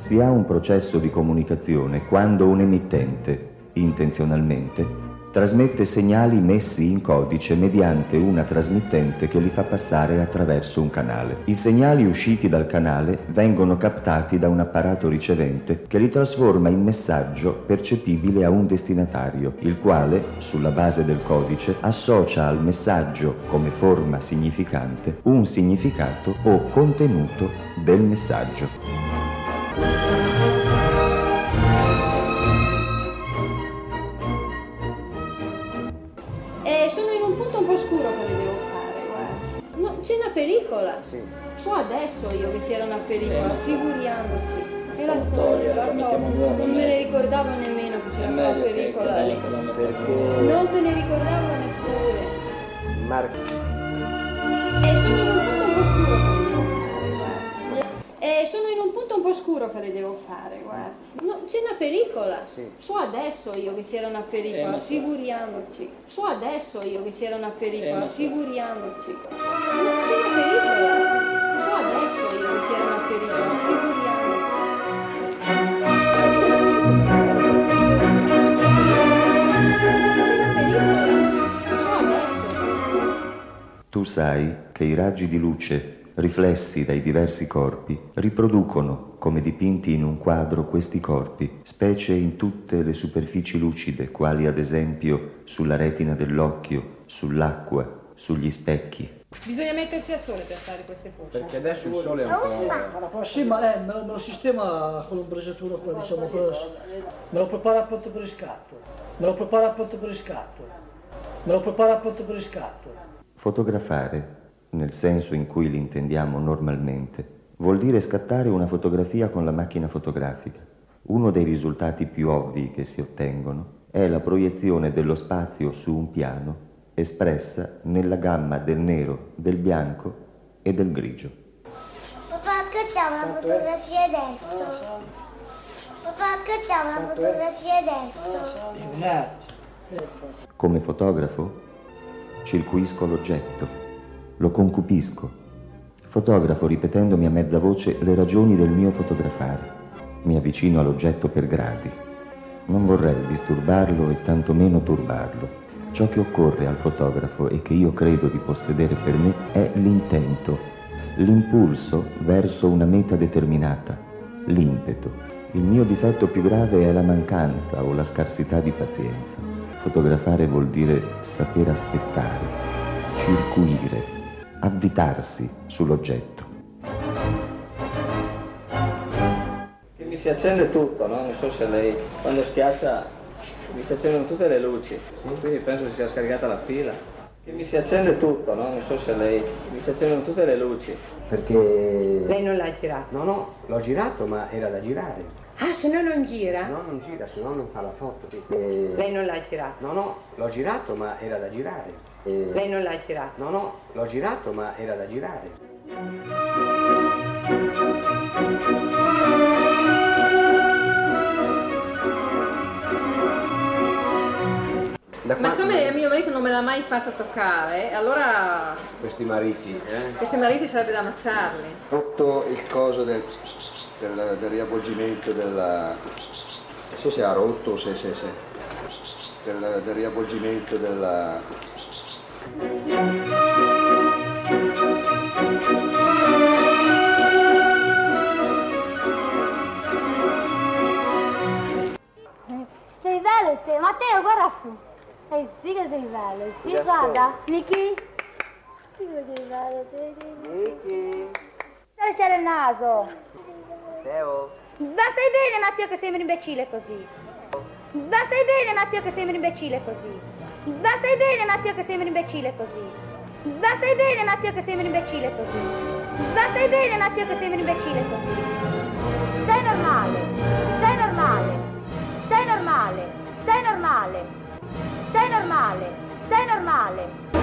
Si ha un processo di comunicazione quando un emittente, intenzionalmente, trasmette segnali messi in codice mediante una trasmittente che li fa passare attraverso un canale. I segnali usciti dal canale vengono captati da un apparato ricevente che li trasforma in messaggio percepibile a un destinatario, il quale, sulla base del codice, associa al messaggio come forma significante un significato o contenuto del messaggio. Sono in un punto un po' scuro che le devo fare, guarda. No, c'è una pellicola. Sì. So adesso io che c'era una pellicola, figuriamoci. Era non me ne ricordavo nemmeno che c'era una pellicola lì. Perché Non me ne ricordavo neppure. Sono in un punto un po' scuro che le devo fare, guarda. No, c'è una pellicola. Sì. So adesso io che c'era una pellicola, figuriamoci. So adesso io che c'era una pellicola, figuriamoci. No, c'è una pellicola. So adesso io che c'era una pellicola, figuriamoci. Tu sai che i raggi di luce riflessi dai diversi corpi riproducono, come dipinti in un quadro, questi corpi, specie in tutte le superfici lucide, quali ad esempio sulla retina dell'occhio, sull'acqua, sugli specchi. Bisogna mettersi al sole per fare queste foto. perché adesso il sole è un po'... Sì, ma me lo sistema con l'ombreggiatura qua, diciamo, me lo prepara appunto per il scatto. Fotografare, nel senso in cui li intendiamo normalmente, vuol dire scattare una fotografia con la macchina fotografica. Uno dei risultati più ovvi che si ottengono è la proiezione dello spazio su un piano espressa nella gamma del nero, del bianco e del grigio. Papà, accattiamo una fotografia adesso. Papà, accattiamo una fotografia adesso. Come fotografo, circuisco l'oggetto, lo concupisco, fotografo ripetendomi a mezza voce le ragioni del mio fotografare. Mi avvicino all'oggetto per gradi. Non vorrei disturbarlo e tantomeno turbarlo. Ciò che occorre al fotografo e che io credo di possedere per me è l'intento, l'impulso verso una meta determinata, l'impeto. Il mio difetto più grave è la mancanza o la scarsità di pazienza. Fotografare vuol dire saper aspettare, circuire, avvitarsi sull'oggetto. Che mi si accende tutto, no? Non so se lei, quando schiaccia, mi si accendono tutte le luci, quindi penso si sia scaricata la pila. Che mi si accende tutto, no? Non so se lei, mi si accendono tutte le luci. Perché... Lei non l'ha girato? No, l'ho girato, ma era da girare. Ah, se no non gira? No, non gira, se no non fa la foto. Perché... Lei non l'ha girato? No, l'ho girato, ma era da girare. Lei non l'ha girato? No, l'ho girato, ma era da girare. Ma siccome mio marito non me l'ha mai fatto toccare, allora Questi mariti, questi mariti sarebbe da ammazzarli. Rotto il coso del riavvolgimento della... So se ha rotto, se del riavvolgimento della... Sei bello te, Matteo, guarda su. Sì che sei bello, sì, guarda. Miki? Sì che sei bello, Miki. dove c'era il naso? Teo. Ma stai bene, Matteo, che sembri imbecille così. Ma stai bene, Matteo, che sembri imbecille così. Ma stai bene, Matteo, che sembri imbecille così. Ma stai bene, Matteo, che sembri imbecille così. Ma stai bene, Matteo, che sembri imbecille così. Sei normale, sei normale, sei normale, sei normale, sei normale, sei normale.